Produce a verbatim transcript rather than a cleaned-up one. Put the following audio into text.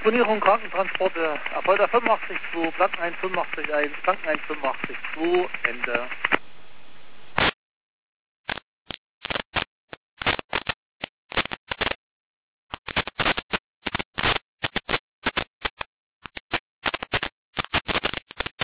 Disponierung Krankentransporte, Erfolg fünfundachtzig zwei, Planken eins fünfundachtzig eins, Planken eins fünfundachtzig zwei, Ende.